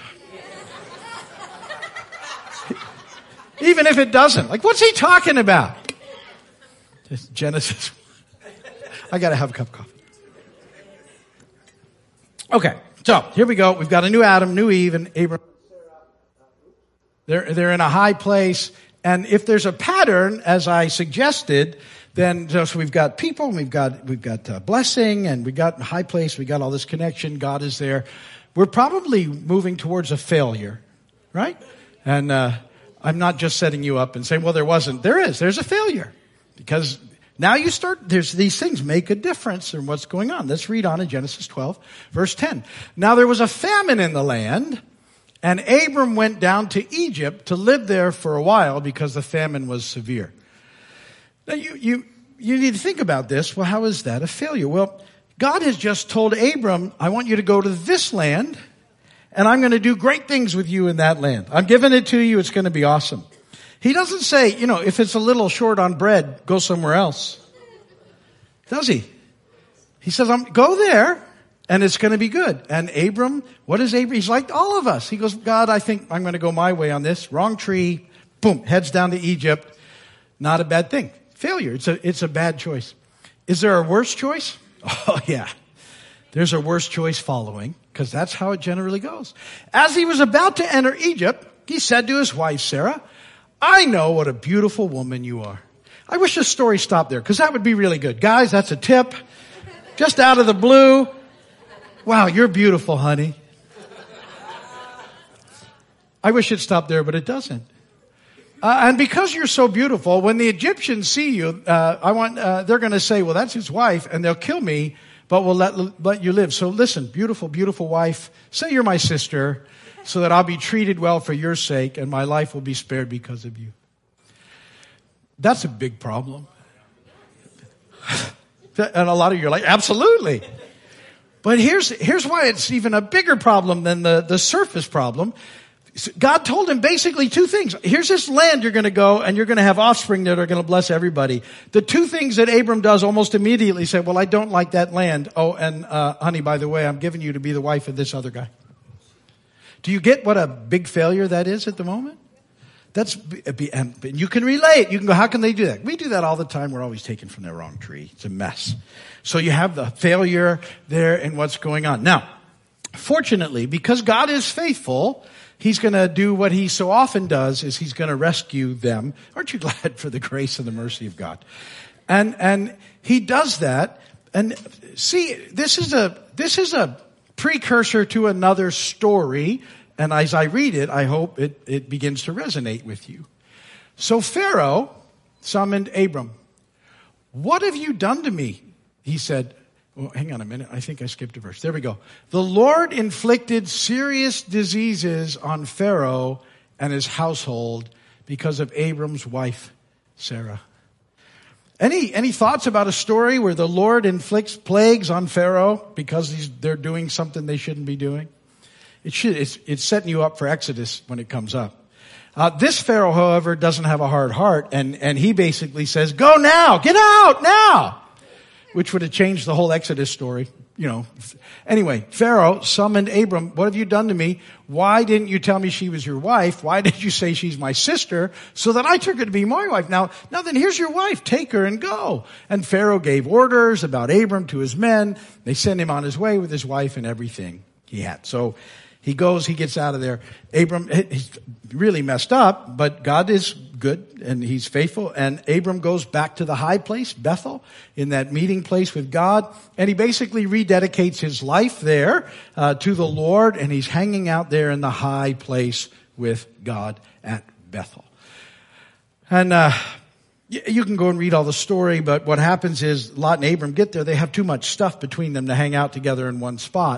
Even if it doesn't. Like, what's he talking about? Genesis. I gotta have a cup of coffee. Okay, so here we go. We've got a new Adam, new Eve, and Abram. They're in a high place, and if there's a pattern, as I suggested, then so we've got people, we've got blessing, and we've got high place, we got all this connection, God is there. We're probably moving towards a failure, right? And I'm not just setting you up and saying, well, there wasn't. There's a failure. Because now there's these things make a difference in what's going on. Let's read on in Genesis 12, verse 10. Now there was a famine in the land, and Abram went down to Egypt to live there for a while because the famine was severe. Now you need to think about this. Well, how is that a failure? Well, God has just told Abram, I want you to go to this land, and I'm going to do great things with you in that land. I'm giving it to you. It's going to be awesome. He doesn't say, if it's a little short on bread, go somewhere else. Does he? He says, go there, and it's going to be good. And Abram, what is Abram? He's like all of us. He goes, God, I think I'm going to go my way on this. Wrong tree. Boom. Heads down to Egypt. Not a bad thing. Failure. It's a bad choice. Is there a worse choice? Oh, yeah. There's a worse choice following, because that's how it generally goes. As he was about to enter Egypt, he said to his wife, Sarah, I know what a beautiful woman you are. I wish this story stopped there, because that would be really good. Guys, that's a tip. Just out of the blue. Wow, you're beautiful, honey. I wish it stopped there, but it doesn't. And because you're so beautiful, when the Egyptians see you, they're going to say, well, that's his wife, and they'll kill me, but we'll let you live. So listen, beautiful, beautiful wife, say you're my sister, so that I'll be treated well for your sake, and my life will be spared because of you. That's a big problem. And a lot of you are like, absolutely. But here's why it's even a bigger problem than the surface problem. God told him basically two things. Here's this land you're going to go, and you're going to have offspring that are going to bless everybody. The two things that Abram does almost immediately say, well, I don't like that land. Oh, and honey, by the way, I'm giving you to be the wife of this other guy. Do you get what a big failure that is at the moment? And you can relate. You can go, how can they do that? We do that all the time. We're always taken from the wrong tree. It's a mess. So you have the failure there in what's going on. Now, fortunately, because God is faithful, He's going to do what He so often does, is He's going to rescue them. Aren't you glad for the grace and the mercy of God? And He does that. And see, this is a precursor to another story. And as I read it, I hope it begins to resonate with you. So Pharaoh summoned Abram. What have you done to me? He said, oh, hang on a minute. I think I skipped a verse. There we go. The Lord inflicted serious diseases on Pharaoh and his household because of Abram's wife, Sarah. Any thoughts about a story where the Lord inflicts plagues on Pharaoh because they're doing something they shouldn't be doing? It's setting you up for Exodus when it comes up. This Pharaoh, however, doesn't have a hard heart, and he basically says, go now, get out now, which would have changed the whole Exodus story, Anyway, Pharaoh summoned Abram. What have you done to me? Why didn't you tell me she was your wife? Why did you say she's my sister? So that I took her to be my wife. Now then, here's your wife. Take her and go. And Pharaoh gave orders about Abram to his men. They sent him on his way with his wife and everything he had. So he goes, he gets out of there. Abram, he's really messed up, but God is good and He's faithful. And Abram goes back to the high place, Bethel, in that meeting place with God. And he basically rededicates his life there to the Lord. And he's hanging out there in the high place with God at Bethel. And you can go and read all the story, but what happens is Lot and Abram get there. They have too much stuff between them to hang out together in one spot.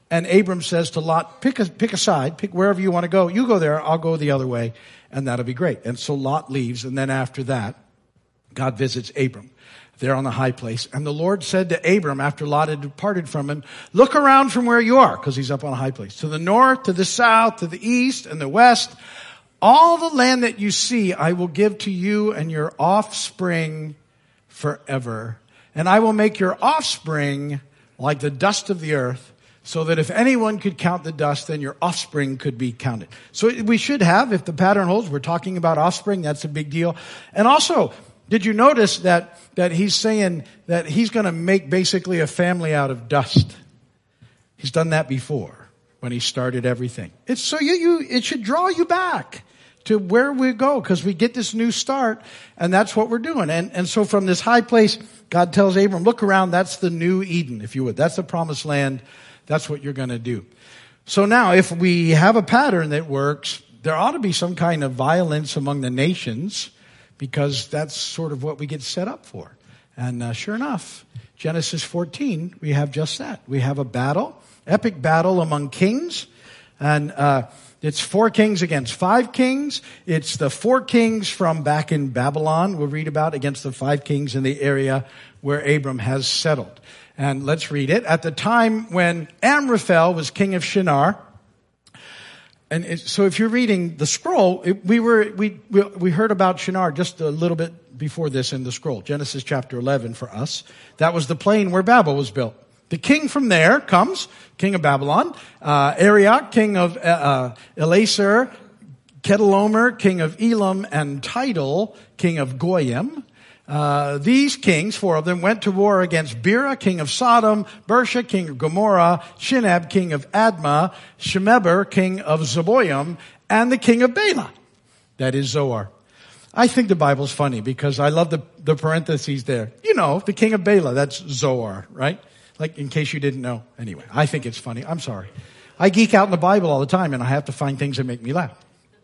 And Abram says to Lot, pick a side, pick wherever you want to go. You go there, I'll go the other way, and that'll be great. And so Lot leaves, and then after that, God visits Abram there on the high place. And the Lord said to Abram, after Lot had departed from him, look around from where you are, because he's up on a high place, to the north, to the south, to the east, and the west. All the land that you see, I will give to you and your offspring forever. And I will make your offspring like the dust of the earth, so that if anyone could count the dust, then your offspring could be counted. So we should have, if the pattern holds, we're talking about offspring, that's a big deal. And also, did you notice that he's saying that he's going to make basically a family out of dust? He's done that before when he started everything. It's so it should draw you back to where we go, because we get this new start, and that's what we're doing. And so from this high place, God tells Abram, look around, that's the new Eden, if you would. That's the promised land. That's what you're going to do. So now, if we have a pattern that works, there ought to be some kind of violence among the nations, because that's sort of what we get set up for. And sure enough, Genesis 14, we have just that. We have a battle, epic battle among kings, and it's 4 kings against 5 kings. It's the 4 kings from back in Babylon we'll read about against the 5 kings in the area where Abram has settled. And let's read it. At the time when Amraphel was king of Shinar, and so if you're reading the scroll, we heard about Shinar just a little bit before this in the scroll, Genesis chapter 11 for us. That was the plain where Babel was built. The king from there comes, king of Babylon, Arioch, king of Elasar, Kedorlaomer, king of Elam, and Tidal, king of Goyim. These kings, 4 of them, went to war against Bera, king of Sodom, Bersha, king of Gomorrah, Shinab, king of Admah, Shemeber, king of Zeboim, and the king of Bela. That is Zoar. I think the Bible's funny because I love the parentheses there. You know, the king of Bela, that's Zoar, right? Like, in case you didn't know. Anyway, I think it's funny. I'm sorry. I geek out in the Bible all the time, and I have to find things that make me laugh.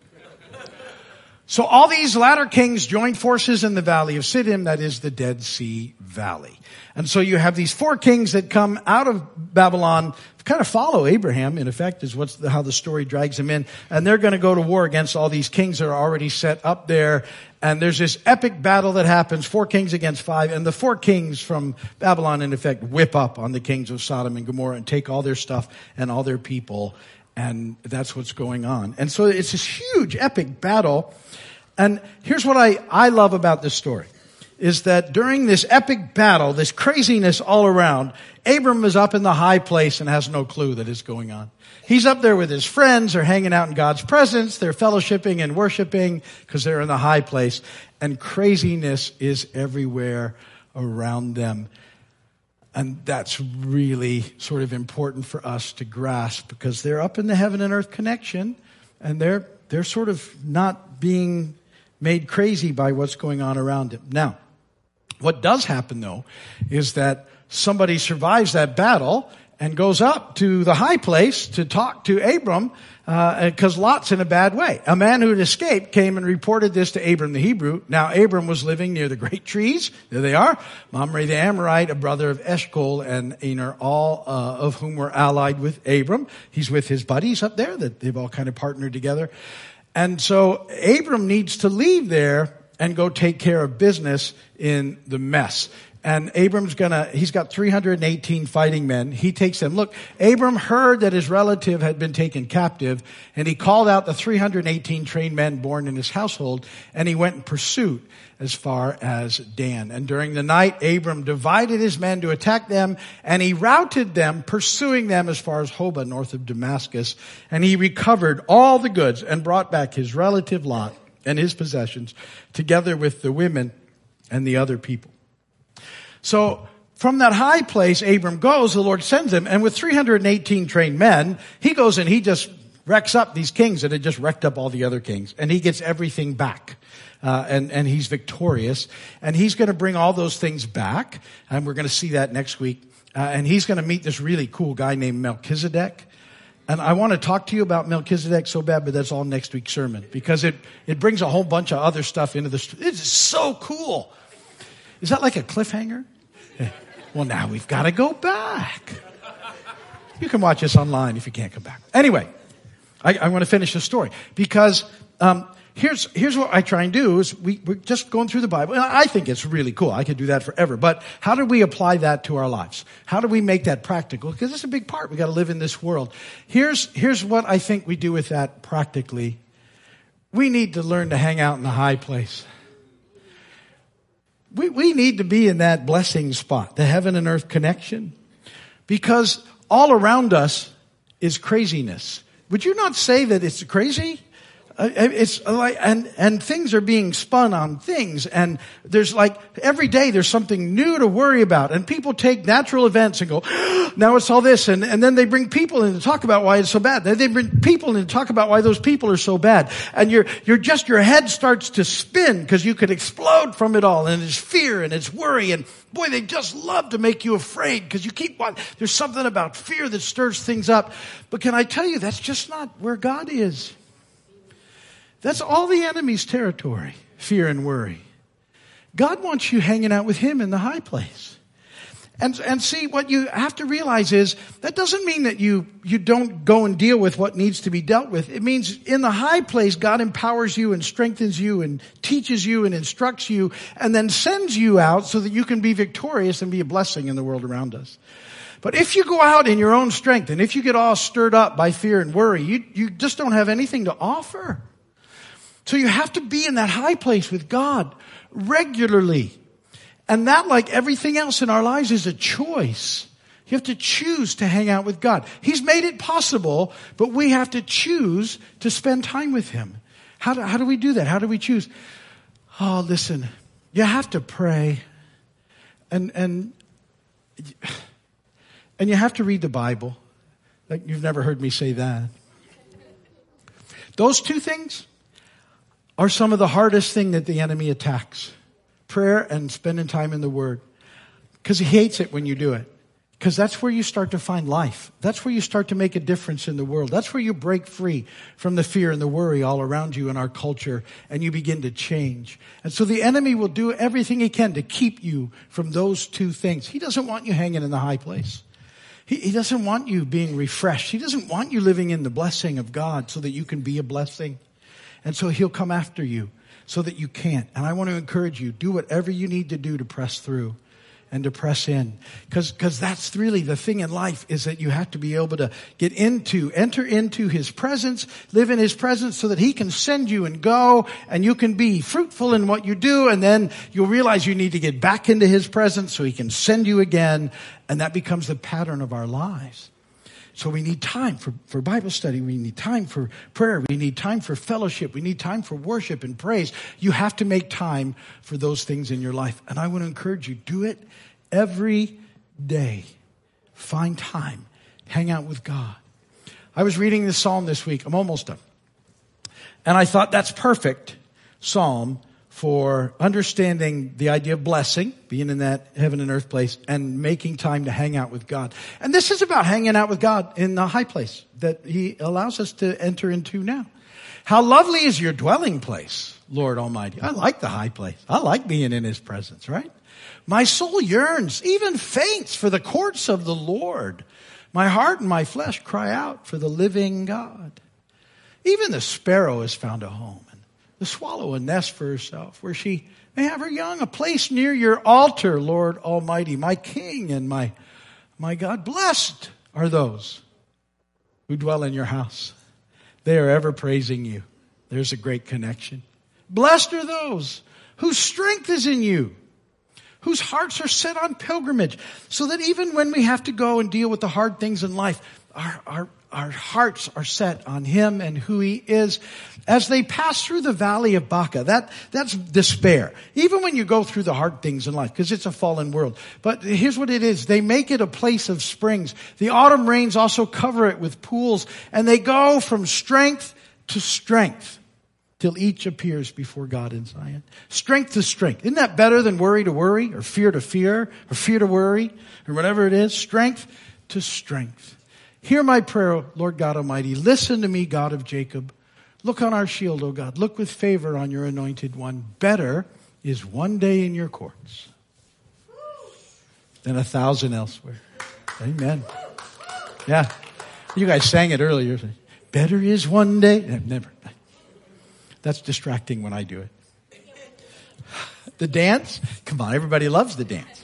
So all these latter kings joined forces in the valley of Siddim, that is the Dead Sea Valley. And so you have these 4 kings that come out of Babylon, kind of follow Abraham, in effect, is how the story drags him in. And they're going to go to war against all these kings that are already set up there. And there's this epic battle that happens, 4 kings against 5. And the 4 kings from Babylon, in effect, whip up on the kings of Sodom and Gomorrah and take all their stuff and all their people. And that's what's going on. And so it's this huge, epic battle. And here's what I love about this story, is that during this epic battle, this craziness all around, Abram is up in the high place and has no clue that it's going on. He's up there with his friends. They're hanging out in God's presence. They're fellowshipping and worshiping because they're in the high place. And craziness is everywhere around them. And that's really sort of important for us to grasp, because they're up in the heaven and earth connection, and they're sort of not being made crazy by what's going on around them. Now, what does happen, though, is that somebody survives that battle and goes up to the high place to talk to Abram, because Lot's in a bad way. A man who had escaped came and reported this to Abram the Hebrew. Now, Abram was living near the great trees. There they are. Mamre the Amorite, a brother of Eshcol and Aner, all of whom were allied with Abram. He's with his buddies up there that they've all kind of partnered together. And so Abram needs to leave there and go take care of business in the mess. And Abram's he's got 318 fighting men. He takes them. Look, Abram heard that his relative had been taken captive, and he called out the 318 trained men born in his household, and he went in pursuit as far as Dan. And during the night, Abram divided his men to attack them, and he routed them, pursuing them as far as Hobah, north of Damascus. And he recovered all the goods and brought back his relative Lot and his possessions, together with the women and the other people. So from that high place, Abram goes, the Lord sends him, and with 318 trained men, he goes and he just wrecks up these kings that had just wrecked up all the other kings, and he gets everything back. And he's victorious, and he's going to bring all those things back, and we're going to see that next week. And he's going to meet this really cool guy named Melchizedek. And I want to talk to you about Melchizedek so bad, but that's all next week's sermon, because it brings a whole bunch of other stuff into this. It's so cool. Is that like a cliffhanger? Well, now we've got to go back. You can watch us online if you can't come back. Anyway, I want to finish the story because here's what I try and do is we're just going through the Bible. And I think it's really cool. I could do that forever. But how do we apply that to our lives? How do we make that practical? Because it's a big part. We got to live in this world. Here's what I think we do with that practically. We need to learn to hang out in the high place. We need to be in that blessing spot, the heaven and earth connection. Because all around us is craziness. Would you not say that it's crazy? It's like, and things are being spun on things, and there's like, every day there's something new to worry about, and people take natural events and go, now it's all this, and then they bring people in to talk about why it's so bad. Then they bring people in to talk about why those people are so bad. And your head starts to spin, because you could explode from it all, and it's fear, and it's worry, and boy, they just love to make you afraid, because there's something about fear that stirs things up. But can I tell you, that's just not where God is. That's all the enemy's territory, fear and worry. God wants you hanging out with Him in the high place. And see, what you have to realize is, that doesn't mean that you don't go and deal with what needs to be dealt with. It means in the high place, God empowers you and strengthens you and teaches you and instructs you and then sends you out so that you can be victorious and be a blessing in the world around us. But if you go out in your own strength and if you get all stirred up by fear and worry, you just don't have anything to offer. So you have to be in that high place with God regularly. And that, like everything else in our lives, is a choice. You have to choose to hang out with God. He's made it possible, but we have to choose to spend time with Him. How do we do that? How do we choose? Oh, listen, you have to pray. And you have to read the Bible. Like, you've never heard me say that. Those two things are some of the hardest thing that the enemy attacks. Prayer and spending time in the Word. Because he hates it when you do it. Because that's where you start to find life. That's where you start to make a difference in the world. That's where you break free from the fear and the worry all around you in our culture, and you begin to change. And so the enemy will do everything he can to keep you from those two things. He doesn't want you hanging in the high place. He doesn't want you being refreshed. He doesn't want you living in the blessing of God so that you can be a blessing. And so he'll come after you so that you can't. And I want to encourage you, do whatever you need to do to press through and to press in. Because that's really the thing in life, is that you have to be able to enter into His presence, live in His presence so that He can send you and go, and you can be fruitful in what you do, and then you'll realize you need to get back into His presence so He can send you again, and that becomes the pattern of our lives. So we need time for Bible study. We need time for prayer. We need time for fellowship. We need time for worship and praise. You have to make time for those things in your life. And I want to encourage you, do it every day. Find time. Hang out with God. I was reading this psalm this week. I'm almost done. And I thought that's perfect psalm for understanding the idea of blessing, being in that heaven and earth place, and making time to hang out with God. And this is about hanging out with God in the high place that He allows us to enter into now. How lovely is your dwelling place, Lord Almighty. I like the high place. I like being in His presence, right? My soul yearns, even faints, for the courts of the Lord. My heart and my flesh cry out for the living God. Even the sparrow has found a home, the swallow a nest for herself, where she may have her young, a place near your altar, Lord Almighty, my King and my God. Blessed are those who dwell in your house. They are ever praising you. There's a great connection. Blessed are those whose strength is in you, whose hearts are set on pilgrimage, so that even when we have to go and deal with the hard things in life, our hearts are set on Him and who He is. As they pass through the valley of Baca, that's despair. Even when you go through the hard things in life, because it's a fallen world. But here's what it is. They make it a place of springs. The autumn rains also cover it with pools, and they go from strength to strength till each appears before God in Zion. Strength to strength. Isn't that better than worry to worry, or fear to fear, or fear to worry, or whatever it is? Strength to strength. Hear my prayer, Lord God Almighty. Listen to me, God of Jacob. Look on our shield, O God. Look with favor on your anointed one. Better is one day in your courts than 1,000 elsewhere. Amen. Yeah. You guys sang it earlier. Better is one day. Never. That's distracting when I do it. The dance? Come on, everybody loves the dance.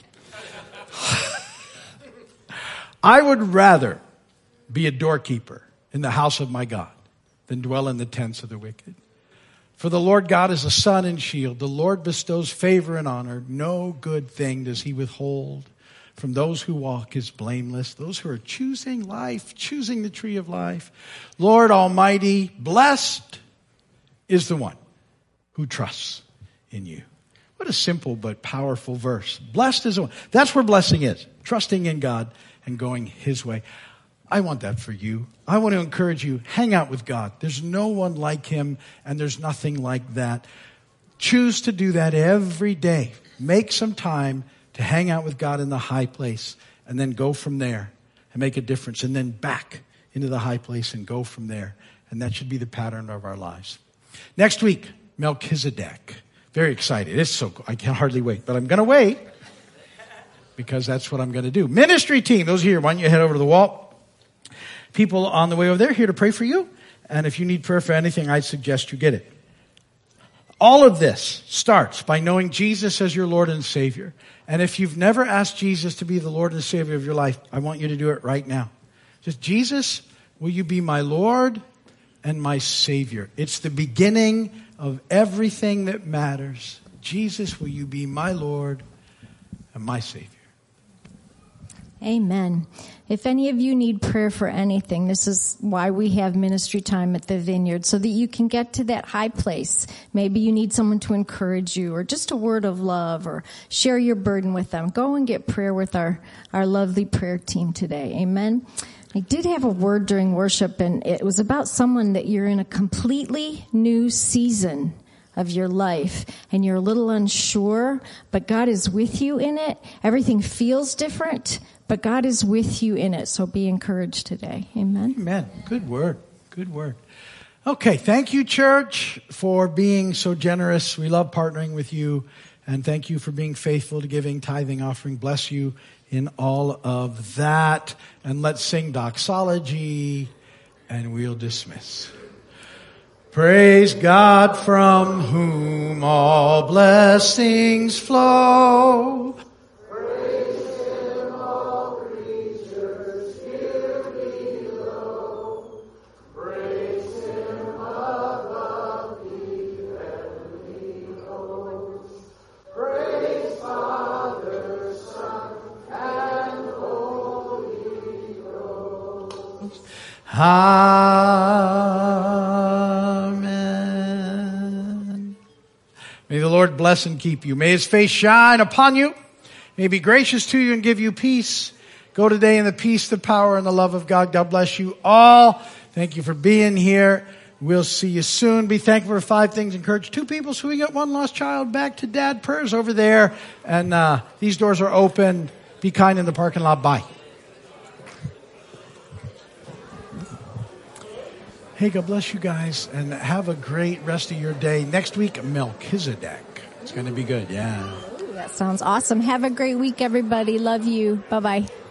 I would rather be a doorkeeper in the house of my God than dwell in the tents of the wicked. For the Lord God is a sun and shield. The Lord bestows favor and honor. No good thing does he withhold from those who walk is blameless, those who are choosing life, choosing the tree of life. Lord Almighty, blessed is the one who trusts in you. What a simple but powerful verse. Blessed is the one. That's where blessing is. Trusting in God and going his way. I want that for you. I want to encourage you, hang out with God. There's no one like him, and there's nothing like that. Choose to do that every day. Make some time to hang out with God in the high place, and then go from there and make a difference, and then back into the high place and go from there. And that should be the pattern of our lives. Next week, Melchizedek. Very excited. It's so cool. I can hardly wait, but I'm going to wait because that's what I'm going to do. Ministry team, those here, why don't you head over to the wall? People on the way over there here to pray for you. And if you need prayer for anything, I suggest you get it. All of this starts by knowing Jesus as your Lord and Savior. And if you've never asked Jesus to be the Lord and Savior of your life, I want you to do it right now. Just, Jesus, will you be my Lord and my Savior? It's the beginning of everything that matters. Jesus, will you be my Lord and my Savior? Amen. If any of you need prayer for anything, this is why we have ministry time at the Vineyard, so that you can get to that high place. Maybe you need someone to encourage you, or just a word of love, or share your burden with them. Go and get prayer with our lovely prayer team today. Amen. I did have a word during worship, and it was about someone that you're in a completely new season of your life, and you're a little unsure, but God is with you in it. Everything feels different, but God is with you in it. So be encouraged today. Amen. Amen. Good word. Good word. Okay. Thank you, church, for being so generous. We love partnering with you. And thank you for being faithful to giving, tithing, offering. Bless you in all of that. And let's sing doxology, and we'll dismiss. Praise God, from whom all blessings flow. Amen. May the Lord bless and keep you. May his face shine upon you. May he be gracious to you and give you peace. Go today in the peace, the power, and the love of God. God bless you all. Thank you for being here. We'll see you soon. Be thankful for 5 things. Encourage 2 people so we get 1 lost child back to Dad. Prayers over there. And these doors are open. Be kind in the parking lot. Bye. Hey, God bless you guys, and have a great rest of your day. Next week, Melchizedek. It's going to be good, yeah. Ooh, that sounds awesome. Have a great week, everybody. Love you. Bye-bye.